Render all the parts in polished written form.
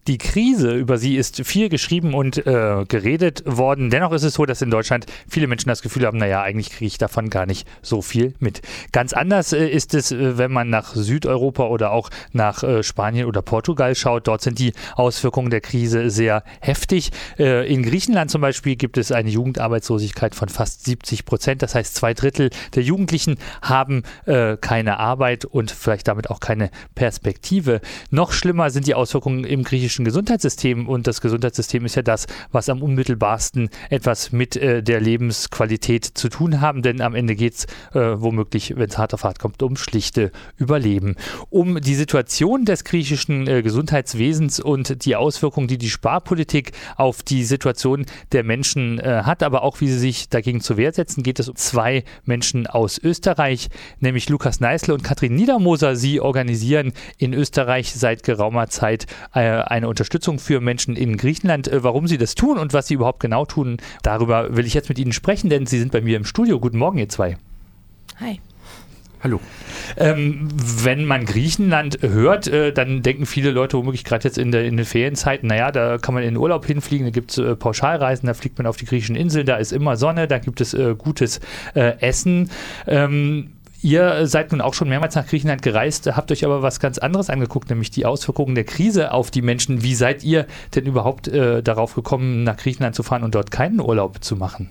Die Krise, über sie ist viel geschrieben und geredet worden. Dennoch ist es so, dass in Deutschland viele Menschen das Gefühl haben, naja, eigentlich kriege ich davon gar nicht so viel mit. Ganz anders ist es, wenn man nach Südeuropa oder auch nach Spanien oder Portugal schaut. Dort sind die Auswirkungen der Krise sehr heftig. In Griechenland zum Beispiel gibt es eine Jugendarbeitslosigkeit von fast 70%. Das heißt, 2/3 der Jugendlichen haben keine Arbeit und vielleicht damit auch keine Perspektive. Noch schlimmer sind die Auswirkungen im griechischen Gesundheitssystem, und das Gesundheitssystem ist ja das, was am unmittelbarsten etwas mit der Lebensqualität zu tun haben, denn am Ende geht es womöglich, wenn es hart auf hart kommt, um schlichte Überleben. Um die Situation des griechischen Gesundheitswesens und die Auswirkungen, die die Sparpolitik auf die Situation der Menschen hat, aber auch wie sie sich dagegen zur Wehr setzen, geht es um zwei Menschen aus Österreich, nämlich Lukas Neißle und Katrin Niedermoser. Sie organisieren in Österreich seit geraumer Zeit eine Unterstützung für Menschen in Griechenland. Warum sie das tun und was sie überhaupt genau tun, darüber will ich jetzt mit Ihnen sprechen, denn Sie sind bei mir im Studio. Guten Morgen, ihr zwei. Hi. Hallo. Wenn man Griechenland hört, dann denken viele Leute womöglich gerade jetzt in den Ferienzeiten, naja, da kann man in den Urlaub hinfliegen, da gibt es Pauschalreisen, da fliegt man auf die griechischen Inseln, da ist immer Sonne, da gibt es gutes Essen. Ihr seid nun auch schon mehrmals nach Griechenland gereist, habt euch aber was ganz anderes angeguckt, nämlich die Auswirkungen der Krise auf die Menschen. Wie seid ihr denn überhaupt darauf gekommen, nach Griechenland zu fahren und dort keinen Urlaub zu machen?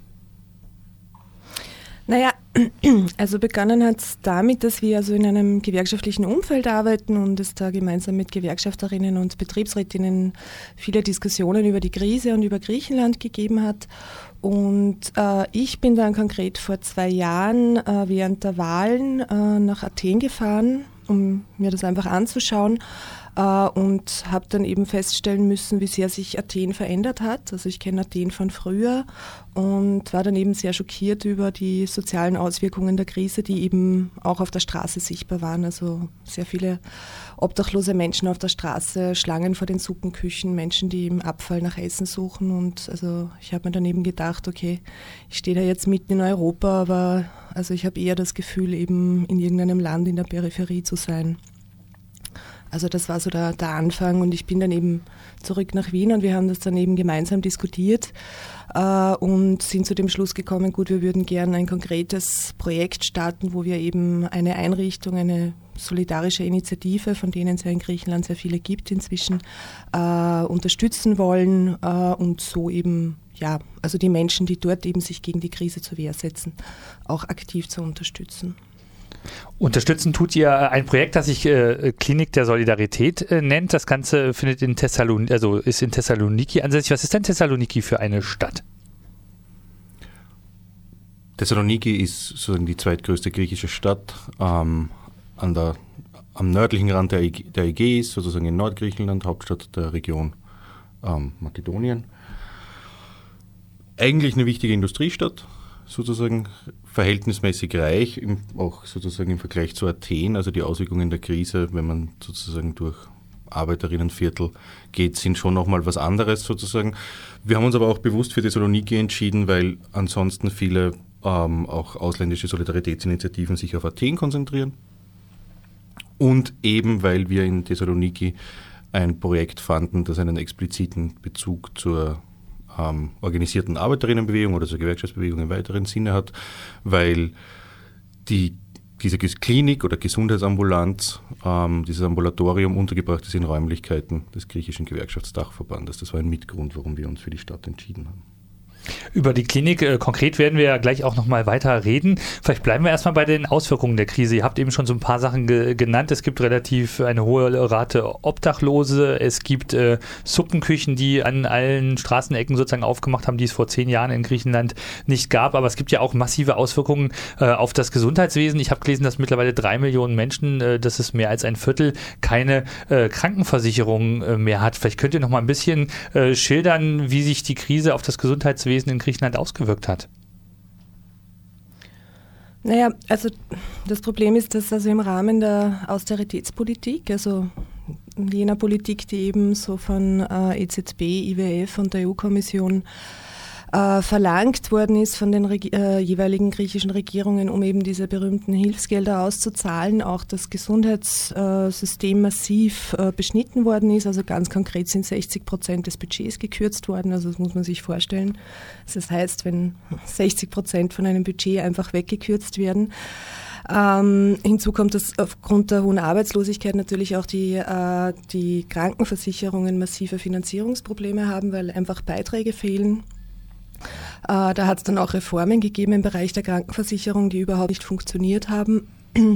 Naja, also begonnen hat es damit, dass wir also in einem gewerkschaftlichen Umfeld arbeiten und es da gemeinsam mit Gewerkschafterinnen und Betriebsrätinnen viele Diskussionen über die Krise und über Griechenland gegeben hat. Und ich bin dann konkret vor 2 Jahren während der Wahlen nach Athen gefahren, um mir das einfach anzuschauen. Und habe dann eben feststellen müssen, wie sehr sich Athen verändert hat. Also ich kenne Athen von früher und war dann eben sehr schockiert über die sozialen Auswirkungen der Krise, die eben auch auf der Straße sichtbar waren. Also sehr viele obdachlose Menschen auf der Straße, Schlangen vor den Suppenküchen, Menschen, die im Abfall nach Essen suchen. Und also ich habe mir dann eben gedacht, okay, ich stehe da jetzt mitten in Europa, aber also ich habe eher das Gefühl, eben in irgendeinem Land in der Peripherie zu sein. Also das war so der Anfang und ich bin dann eben zurück nach Wien und wir haben das dann eben gemeinsam diskutiert und sind zu dem Schluss gekommen, gut, wir würden gerne ein konkretes Projekt starten, wo wir eben eine Einrichtung, eine solidarische Initiative, von denen es ja in Griechenland sehr viele gibt inzwischen, unterstützen wollen und so eben, ja, also die Menschen, die dort eben sich gegen die Krise zur Wehr setzen, auch aktiv zu unterstützen. Unterstützen tut ihr ein Projekt, das sich Klinik der Solidarität nennt. Das Ganze findet ist in Thessaloniki ansässig. Was ist denn Thessaloniki für eine Stadt? Thessaloniki ist sozusagen die zweitgrößte griechische Stadt am nördlichen Rand der Ägäis, sozusagen in Nordgriechenland, Hauptstadt der Region Makedonien. Eigentlich eine wichtige Industriestadt, sozusagen verhältnismäßig reich, auch sozusagen im Vergleich zu Athen. Also die Auswirkungen der Krise, wenn man sozusagen durch Arbeiterinnenviertel geht, sind schon nochmal was anderes sozusagen. Wir haben uns aber auch bewusst für Thessaloniki entschieden, weil ansonsten viele auch ausländische Solidaritätsinitiativen sich auf Athen konzentrieren. Und eben, weil wir in Thessaloniki ein Projekt fanden, das einen expliziten Bezug zur organisierten Arbeiterinnenbewegung oder zur Gewerkschaftsbewegung im weiteren Sinne hat, weil diese Klinik oder Gesundheitsambulanz, dieses Ambulatorium untergebracht ist in Räumlichkeiten des griechischen Gewerkschaftsdachverbandes. Das war ein Mitgrund, warum wir uns für die Stadt entschieden haben. Über die Klinik konkret werden wir ja gleich auch nochmal weiter reden. Vielleicht bleiben wir erstmal bei den Auswirkungen der Krise. Ihr habt eben schon so ein paar Sachen genannt. Es gibt relativ eine hohe Rate Obdachlose. Es gibt Suppenküchen, die an allen Straßenecken sozusagen aufgemacht haben, die es vor 10 Jahren in Griechenland nicht gab. Aber es gibt ja auch massive Auswirkungen auf das Gesundheitswesen. Ich habe gelesen, dass mittlerweile 3 Millionen Menschen, das ist mehr als ein Viertel, keine Krankenversicherung mehr hat. Vielleicht könnt ihr noch mal ein bisschen schildern, wie sich die Krise auf das Gesundheitswesen in Griechenland ausgewirkt hat. Naja, also das Problem ist, dass also im Rahmen der Austeritätspolitik, also jener Politik, die eben so von EZB, IWF und der EU-Kommission verlangt worden ist von den jeweiligen griechischen Regierungen, um eben diese berühmten Hilfsgelder auszuzahlen. Auch das Gesundheitssystem massiv beschnitten worden ist. Also ganz konkret sind 60% des Budgets gekürzt worden. Also das muss man sich vorstellen. Das heißt, wenn 60% von einem Budget einfach weggekürzt werden. Hinzu kommt, dass aufgrund der hohen Arbeitslosigkeit natürlich auch die Krankenversicherungen massive Finanzierungsprobleme haben, weil einfach Beiträge fehlen. Da hat es dann auch Reformen gegeben im Bereich der Krankenversicherung, die überhaupt nicht funktioniert haben.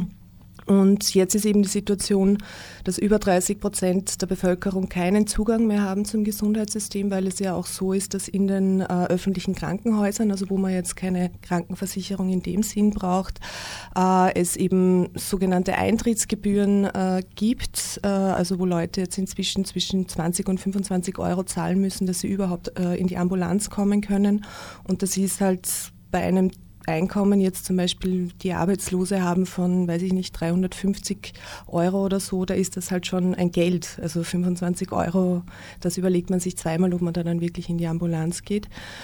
Und jetzt ist eben die Situation, dass über 30% der Bevölkerung keinen Zugang mehr haben zum Gesundheitssystem, weil es ja auch so ist, dass in den öffentlichen Krankenhäusern, also wo man jetzt keine Krankenversicherung in dem Sinn braucht, es eben sogenannte Eintrittsgebühren gibt, also wo Leute jetzt inzwischen zwischen 20 und 25 Euro zahlen müssen, dass sie überhaupt in die Ambulanz kommen können. Und das ist halt bei einem Einkommen jetzt zum Beispiel die Arbeitslose haben von, weiß ich nicht, 350 Euro oder so, da ist das halt schon ein Geld. Also 25 Euro, das überlegt man sich zweimal, ob man da dann wirklich in die Ambulanz geht.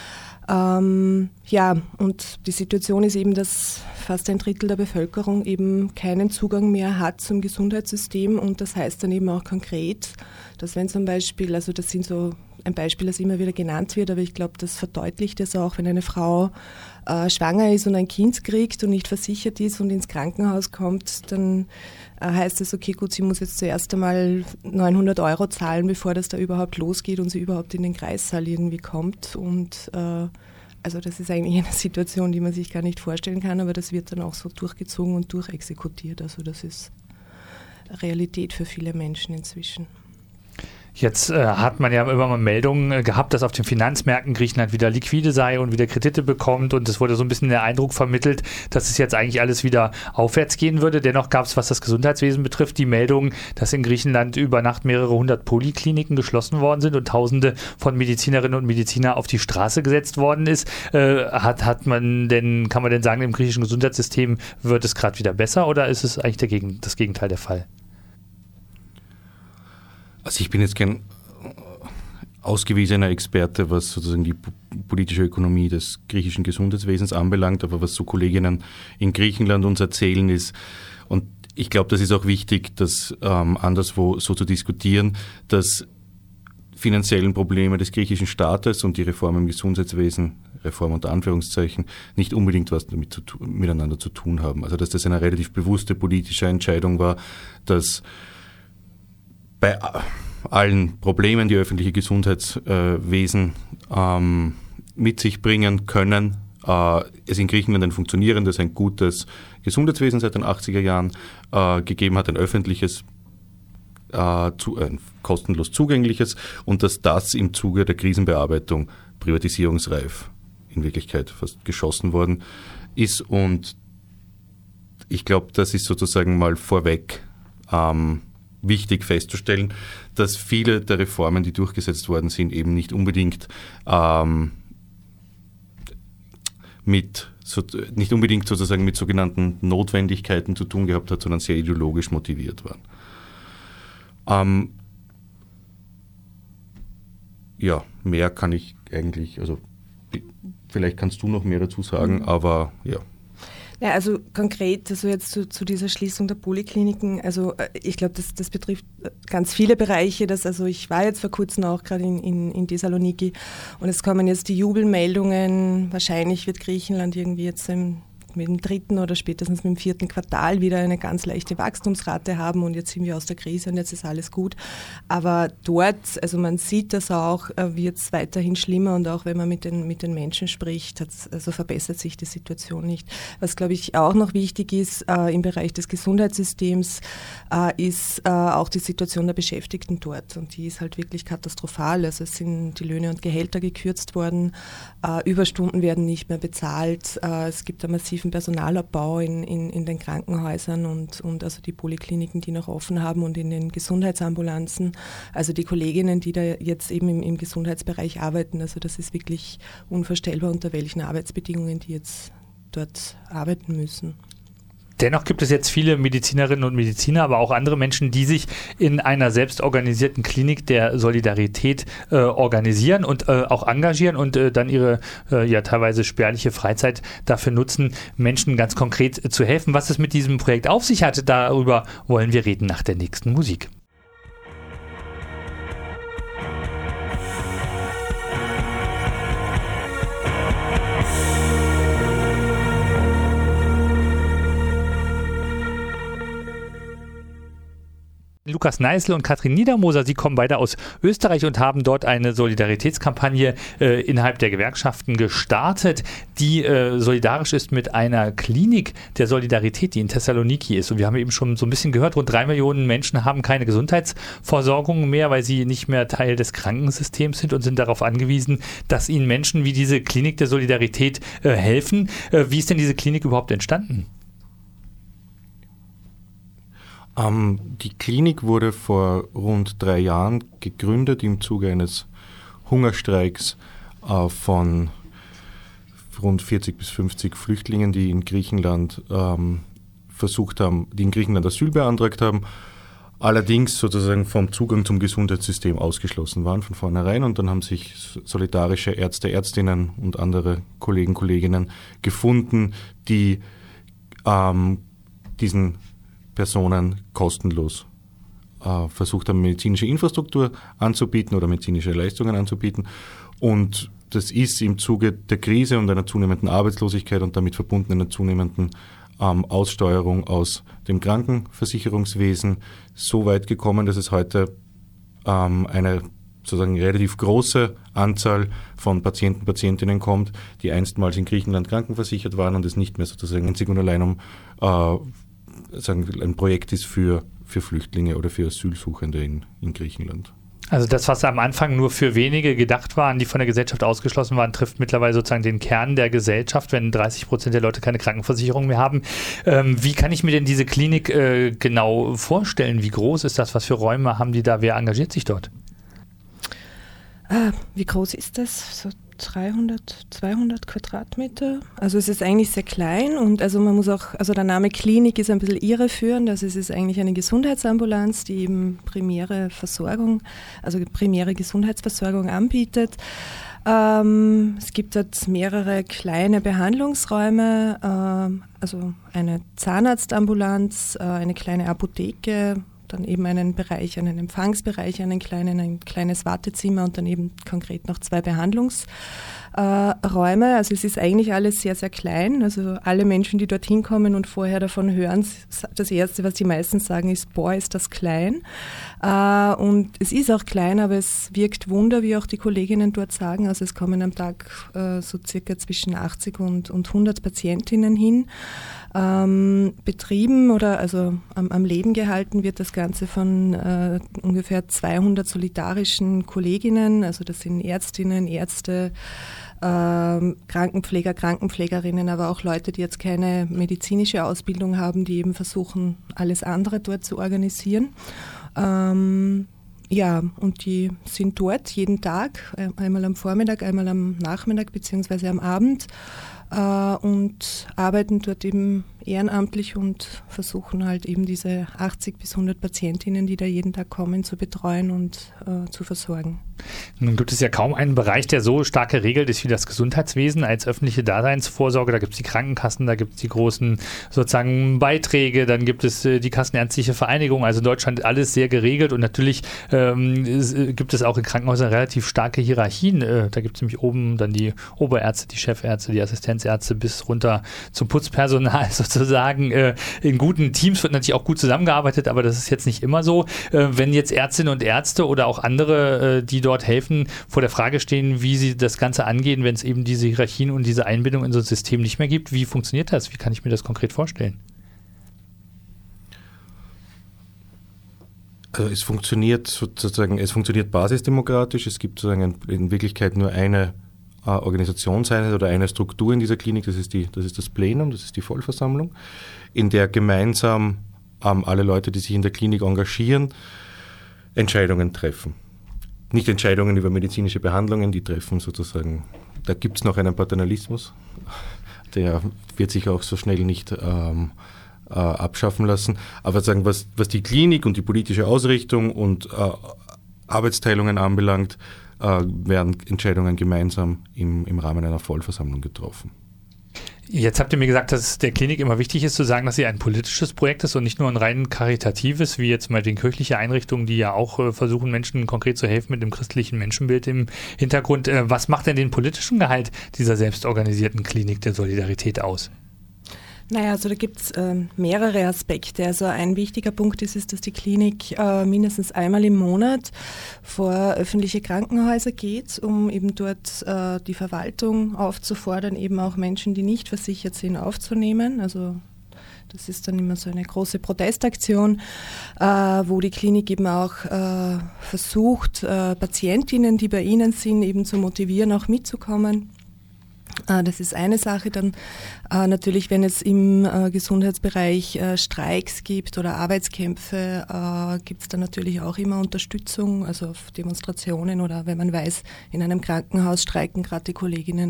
Und die Situation ist eben, dass fast ein Drittel der Bevölkerung eben keinen Zugang mehr hat zum Gesundheitssystem und das heißt dann eben auch konkret, dass wenn zum Beispiel, also das sind so ein Beispiel, das immer wieder genannt wird, aber ich glaube, das verdeutlicht es auch, wenn eine Frau schwanger ist und ein Kind kriegt und nicht versichert ist und ins Krankenhaus kommt, dann heißt es, okay, gut, sie muss jetzt zuerst einmal 900 Euro zahlen, bevor das da überhaupt losgeht und sie überhaupt in den Kreissaal irgendwie kommt. Und also das ist eigentlich eine Situation, die man sich gar nicht vorstellen kann, aber das wird dann auch so durchgezogen und durchexekutiert. Also das ist Realität für viele Menschen inzwischen. Jetzt hat man ja immer mal Meldungen gehabt, dass auf den Finanzmärkten Griechenland wieder liquide sei und wieder Kredite bekommt und es wurde so ein bisschen der Eindruck vermittelt, dass es jetzt eigentlich alles wieder aufwärts gehen würde. Dennoch gab es, was das Gesundheitswesen betrifft, die Meldung, dass in Griechenland über Nacht mehrere hundert Polikliniken geschlossen worden sind und Tausende von Medizinerinnen und Medizinern auf die Straße gesetzt worden ist. Kann man denn sagen, im griechischen Gesundheitssystem wird es gerade wieder besser oder ist es eigentlich das Gegenteil der Fall? Also ich bin jetzt kein ausgewiesener Experte, was sozusagen die politische Ökonomie des griechischen Gesundheitswesens anbelangt, aber was so Kolleginnen in Griechenland uns erzählen ist, und ich glaube, das ist auch wichtig, das anderswo so zu diskutieren, dass finanziellen Probleme des griechischen Staates und die Reform im Gesundheitswesen, Reform unter Anführungszeichen, nicht unbedingt was miteinander zu tun haben. Also dass das eine relativ bewusste politische Entscheidung war, dass bei allen Problemen, die öffentliche Gesundheitswesen mit sich bringen können, es in Griechenland ein funktionierendes, ein gutes Gesundheitswesen seit den 80er Jahren gegeben hat, ein öffentliches, kostenlos zugängliches, und dass das im Zuge der Krisenbearbeitung privatisierungsreif in Wirklichkeit fast geschossen worden ist. Und ich glaube, das ist sozusagen mal vorweg wichtig festzustellen, dass viele der Reformen, die durchgesetzt worden sind, eben nicht unbedingt sozusagen mit sogenannten Notwendigkeiten zu tun gehabt hat, sondern sehr ideologisch motiviert waren. Mehr kann ich eigentlich, also vielleicht kannst du noch mehr dazu sagen, aber ja. Ja, also konkret, also jetzt zu dieser Schließung der Polikliniken, also ich glaube, das betrifft ganz viele Bereiche. Ich war jetzt vor kurzem auch gerade in Thessaloniki und es kommen jetzt die Jubelmeldungen, wahrscheinlich wird Griechenland irgendwie jetzt mit dem 3. oder spätestens mit dem 4. Quartal wieder eine ganz leichte Wachstumsrate haben und jetzt sind wir aus der Krise und jetzt ist alles gut. Aber dort, also man sieht das auch, wird es weiterhin schlimmer und auch wenn man mit den Menschen spricht, verbessert sich die Situation nicht. Was, glaube ich, auch noch wichtig ist im Bereich des Gesundheitssystems, ist auch die Situation der Beschäftigten dort und die ist halt wirklich katastrophal. Also es sind die Löhne und Gehälter gekürzt worden, Überstunden werden nicht mehr bezahlt, es gibt einen massiven Personalabbau in den Krankenhäusern und also die Polikliniken, die noch offen haben und in den Gesundheitsambulanzen. Also die Kolleginnen, die da jetzt eben im Gesundheitsbereich arbeiten, also das ist wirklich unvorstellbar, unter welchen Arbeitsbedingungen die jetzt dort arbeiten müssen. Dennoch gibt es jetzt viele Medizinerinnen und Mediziner, aber auch andere Menschen, die sich in einer selbstorganisierten Klinik der Solidarität organisieren und auch engagieren und dann ihre ja teilweise spärliche Freizeit dafür nutzen, Menschen ganz konkret zu helfen. Was es mit diesem Projekt auf sich hatte, darüber wollen wir reden nach der nächsten Musik. Lukas Neißl und Katrin Niedermoser, sie kommen beide aus Österreich und haben dort eine Solidaritätskampagne innerhalb der Gewerkschaften gestartet, die solidarisch ist mit einer Klinik der Solidarität, die in Thessaloniki ist. Und wir haben eben schon so ein bisschen gehört, rund 3 Millionen Menschen haben keine Gesundheitsversorgung mehr, weil sie nicht mehr Teil des Krankensystems sind und sind darauf angewiesen, dass ihnen Menschen wie diese Klinik der Solidarität helfen. Wie ist denn diese Klinik überhaupt entstanden? Die Klinik wurde vor rund 3 Jahren gegründet im Zuge eines Hungerstreiks von rund 40 bis 50 Flüchtlingen, die in Griechenland Asyl beantragt haben, allerdings sozusagen vom Zugang zum Gesundheitssystem ausgeschlossen waren von vornherein. Und dann haben sich solidarische Ärzte, Ärztinnen und andere Kollegen, Kolleginnen gefunden, die diesen Personen kostenlos versucht haben, medizinische Infrastruktur anzubieten oder medizinische Leistungen anzubieten. Und das ist im Zuge der Krise und einer zunehmenden Arbeitslosigkeit und damit verbunden einer zunehmenden Aussteuerung aus dem Krankenversicherungswesen so weit gekommen, dass es heute eine sozusagen relativ große Anzahl von Patienten, Patientinnen kommt, die einstmals in Griechenland krankenversichert waren und es nicht mehr sozusagen einzig und allein ein Projekt ist für Flüchtlinge oder für Asylsuchende in Griechenland. Also das, was am Anfang nur für wenige gedacht waren, die von der Gesellschaft ausgeschlossen waren, trifft mittlerweile sozusagen den Kern der Gesellschaft, wenn 30% der Leute keine Krankenversicherung mehr haben. Wie kann ich mir denn diese Klinik genau vorstellen? Wie groß ist das? Was für Räume haben die da? Wer engagiert sich dort? Wie groß ist das? So 300, 200 Quadratmeter. Also es ist eigentlich sehr klein und also man muss auch, also der Name Klinik ist ein bisschen irreführend, also es ist eigentlich eine Gesundheitsambulanz, die eben primäre Gesundheitsversorgung anbietet. Es gibt dort mehrere kleine Behandlungsräume, also eine Zahnarztambulanz, eine kleine Apotheke, dann eben einen Bereich, einen Empfangsbereich, ein kleines Wartezimmer und dann eben konkret noch 2 Behandlungsräume. Also es ist eigentlich alles sehr, sehr klein. Also alle Menschen, die dorthin kommen und vorher davon hören, das Erste, was die meisten sagen, ist, boah, ist das klein. Und es ist auch klein, aber es wirkt Wunder, wie auch die Kolleginnen dort sagen. Also es kommen am Tag so circa zwischen 80 und 100 Patientinnen hin. Betrieben oder also am Leben gehalten wird das Ganze von ungefähr 200 solidarischen Kolleginnen, also das sind Ärztinnen, Ärzte, Krankenpfleger, Krankenpflegerinnen, aber auch Leute, die jetzt keine medizinische Ausbildung haben, die eben versuchen, alles andere dort zu organisieren. Ja, und die sind dort jeden Tag, einmal am Vormittag, einmal am Nachmittag beziehungsweise am Abend und arbeiten dort eben ehrenamtlich und versuchen halt eben diese 80 bis 100 Patientinnen, die da jeden Tag kommen, zu betreuen und zu versorgen. Nun gibt es ja kaum einen Bereich, der so stark geregelt ist wie das Gesundheitswesen als öffentliche Daseinsvorsorge. Da gibt es die Krankenkassen, da gibt es die großen sozusagen Beiträge, dann gibt es die Kassenärztliche Vereinigung. Also in Deutschland alles sehr geregelt und natürlich gibt es auch in Krankenhäusern relativ starke Hierarchien. Da gibt es nämlich oben dann die Oberärzte, die Chefärzte, die Assistenzärzte bis runter zum Putzpersonal sozusagen. In guten Teams wird natürlich auch gut zusammengearbeitet, aber das ist jetzt nicht immer so. Wenn jetzt Ärztinnen und Ärzte oder auch andere, die dort helfen, vor der Frage stehen, wie sie das Ganze angehen, wenn es eben diese Hierarchien und diese Einbindung in so ein System nicht mehr gibt. Wie funktioniert das? Wie kann ich mir das konkret vorstellen? Also es funktioniert basisdemokratisch. Es gibt sozusagen in Wirklichkeit nur eine Organisationseinheit oder eine Struktur in dieser Klinik. Das ist das Plenum, das ist die Vollversammlung, in der gemeinsam alle Leute, die sich in der Klinik engagieren, Entscheidungen treffen. Nicht Entscheidungen über medizinische Behandlungen, die treffen sozusagen, da gibt es noch einen Paternalismus, der wird sich auch so schnell nicht abschaffen lassen. Aber sagen, was die Klinik und die politische Ausrichtung und Arbeitsteilungen anbelangt, werden Entscheidungen gemeinsam im Rahmen einer Vollversammlung getroffen. Jetzt habt ihr mir gesagt, dass es der Klinik immer wichtig ist zu sagen, dass sie ein politisches Projekt ist und nicht nur ein rein karitatives, wie jetzt mal den kirchliche Einrichtungen, die ja auch versuchen, Menschen konkret zu helfen mit dem christlichen Menschenbild im Hintergrund. Was macht denn den politischen Gehalt dieser selbstorganisierten Klinik der Solidarität aus? Naja, also da gibt es mehrere Aspekte. Also ein wichtiger Punkt ist, dass die Klinik mindestens einmal im Monat vor öffentliche Krankenhäuser geht, um eben dort die Verwaltung aufzufordern, eben auch Menschen, die nicht versichert sind, aufzunehmen. Also das ist dann immer so eine große Protestaktion, wo die Klinik eben auch versucht, Patientinnen, die bei ihnen sind, eben zu motivieren, auch mitzukommen. Das ist eine Sache. Dann natürlich, wenn es im Gesundheitsbereich Streiks gibt oder Arbeitskämpfe, gibt es dann natürlich auch immer Unterstützung, also auf Demonstrationen oder wenn man weiß, in einem Krankenhaus streiken gerade die Kolleginnen,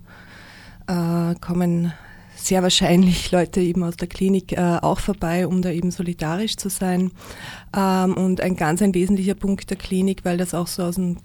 dann kommen sehr wahrscheinlich Leute eben aus der Klinik auch vorbei, um da eben solidarisch zu sein. Und ein wesentlicher Punkt der Klinik, weil das auch so aus der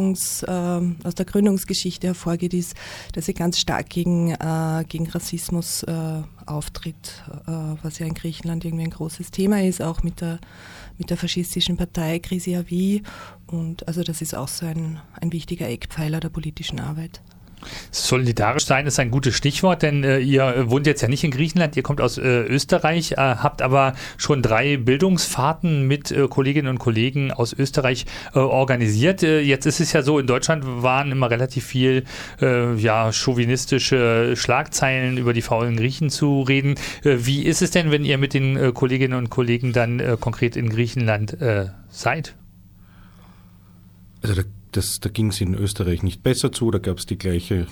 Gründungsgeschichte hervorgeht, ist, dass sie ganz stark gegen Rassismus auftritt, was ja in Griechenland irgendwie ein großes Thema ist, auch mit der faschistischen Partei Chrysi-Avy. Und also das ist auch so ein wichtiger Eckpfeiler der politischen Arbeit. Solidarisch sein ist ein gutes Stichwort, denn ihr wohnt jetzt ja nicht in Griechenland, ihr kommt aus Österreich, habt aber schon 3 Bildungsfahrten mit Kolleginnen und Kollegen aus Österreich organisiert. Jetzt ist es ja so, in Deutschland waren immer relativ viel chauvinistische Schlagzeilen über die faulen Griechen zu reden. Wie ist es denn, wenn ihr mit den Kolleginnen und Kollegen dann konkret in Griechenland seid? Also da ging es in Österreich nicht besser zu, da gab es den gleichen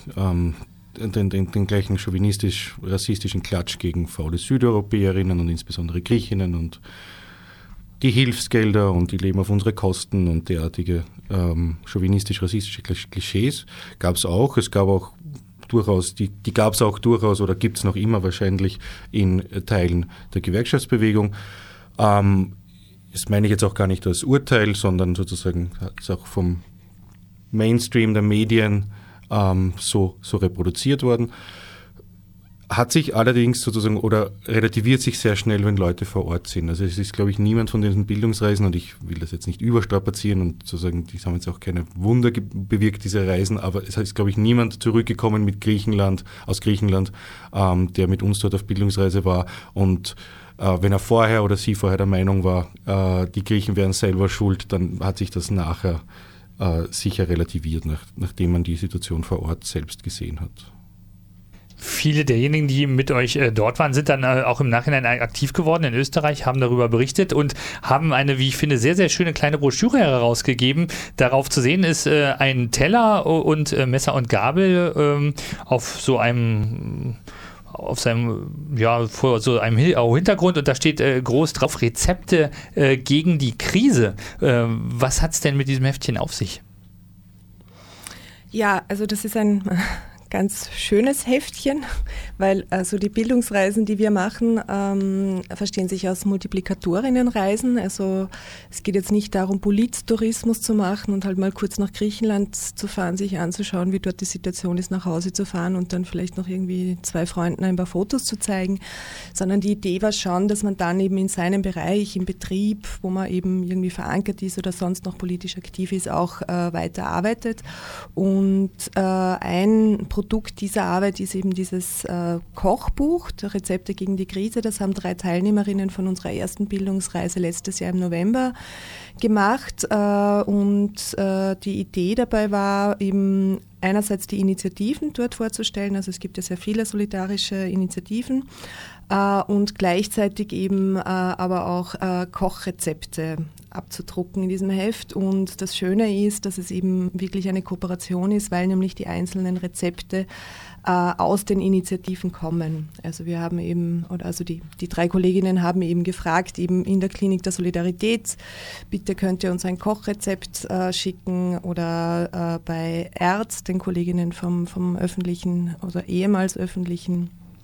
chauvinistisch-rassistischen Klatsch gegen faule Südeuropäerinnen und insbesondere Griechinnen und die Hilfsgelder und die leben auf unsere Kosten und derartige chauvinistisch-rassistische Klischees gab es auch. Es gab auch durchaus, die gab es auch durchaus oder gibt es noch immer wahrscheinlich in Teilen der Gewerkschaftsbewegung. Das meine ich jetzt auch gar nicht als Urteil, sondern sozusagen ist auch vom Mainstream der Medien so reproduziert worden. Hat sich allerdings sozusagen oder relativiert sich sehr schnell, wenn Leute vor Ort sind. Also es ist, glaube ich, niemand von diesen Bildungsreisen, und ich will das jetzt nicht überstrapazieren und sozusagen, die haben jetzt auch keine Wunder bewirkt, diese Reisen, aber es ist, glaube ich, niemand zurückgekommen aus Griechenland, der mit uns dort auf Bildungsreise war und wenn er vorher oder sie vorher der Meinung war, die Griechen wären selber schuld, dann hat sich das nachher sicher relativiert, nachdem man die Situation vor Ort selbst gesehen hat. Viele derjenigen, die mit euch dort waren, sind dann auch im Nachhinein aktiv geworden in Österreich, haben darüber berichtet und haben eine, wie ich finde, sehr, sehr schöne kleine Broschüre herausgegeben. Darauf zu sehen ist ein Teller und Messer und Gabel vor so einem Hintergrund, und da steht groß drauf Rezepte gegen die Krise. Was hat es denn mit diesem Heftchen auf sich? Ja, also das ist ein ganz schönes Heftchen, weil also die Bildungsreisen, die wir machen, verstehen sich als Multiplikatorinnenreisen. Also es geht jetzt nicht darum, Polittourismus zu machen und halt mal kurz nach Griechenland zu fahren, sich anzuschauen, wie dort die Situation ist, nach Hause zu fahren und dann vielleicht noch irgendwie 2 Freunden ein paar Fotos zu zeigen, sondern die Idee war schon, dass man dann eben in seinem Bereich, im Betrieb, wo man eben irgendwie verankert ist oder sonst noch politisch aktiv ist, auch weiterarbeitet. Und ein Produkt dieser Arbeit ist eben dieses Kochbuch, der Rezepte gegen die Krise. Das haben 3 Teilnehmerinnen von unserer ersten Bildungsreise letztes Jahr im November gemacht. Und die Idee dabei war eben einerseits die Initiativen dort vorzustellen. Also es gibt ja sehr viele solidarische Initiativen. Und gleichzeitig eben aber auch Kochrezepte abzudrucken in diesem Heft. Und das Schöne ist, dass es eben wirklich eine Kooperation ist, weil nämlich die einzelnen Rezepte aus den Initiativen kommen. Also wir haben eben, die 3 Kolleginnen haben eben gefragt, eben in der Klinik der Solidarität, bitte könnt ihr uns ein Kochrezept schicken, oder bei ERZ, den Kolleginnen vom öffentlichen oder ehemals öffentlichen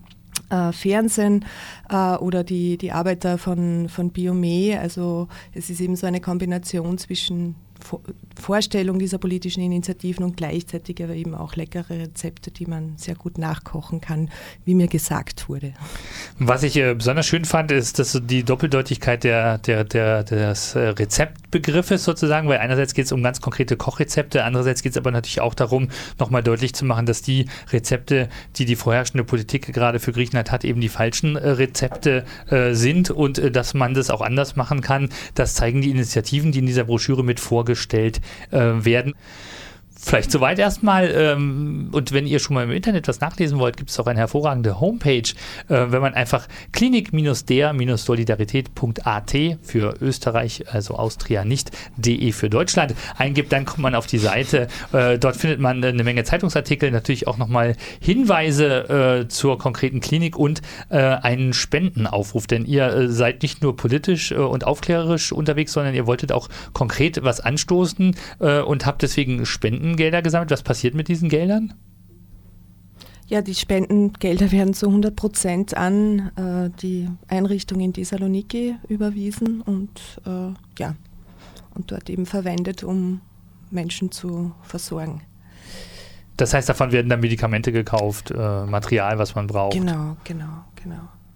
Fernsehen oder die Arbeiter von Biome. Also es ist eben so eine Kombination zwischen Vorstellung dieser politischen Initiativen und gleichzeitig aber eben auch leckere Rezepte, die man sehr gut nachkochen kann, wie mir gesagt wurde. Was ich besonders schön fand, ist, dass so die Doppeldeutigkeit des Rezeptbegriffes sozusagen, weil einerseits geht es um ganz konkrete Kochrezepte, andererseits geht es aber natürlich auch darum, nochmal deutlich zu machen, dass die Rezepte, die vorherrschende Politik gerade für Griechenland hat, eben die falschen Rezepte sind und dass man das auch anders machen kann. Das zeigen die Initiativen, die in dieser Broschüre mit vorgestellt werden. Vielleicht soweit erstmal. Und wenn ihr schon mal im Internet was nachlesen wollt, gibt es auch eine hervorragende Homepage. Wenn man einfach klinik-der-solidarität.at für Österreich, also Austria nicht, de für Deutschland eingibt, dann kommt man auf die Seite. Dort findet man eine Menge Zeitungsartikel, natürlich auch nochmal Hinweise zur konkreten Klinik und einen Spendenaufruf. Denn ihr seid nicht nur politisch und aufklärerisch unterwegs, sondern ihr wolltet auch konkret was anstoßen und habt deswegen Spendengelder gesammelt. Was passiert mit diesen Geldern? Ja, die Spendengelder werden zu 100% an die Einrichtung in Thessaloniki überwiesen und dort eben verwendet, um Menschen zu versorgen. Das heißt, davon werden dann Medikamente gekauft, Material, was man braucht. Genau.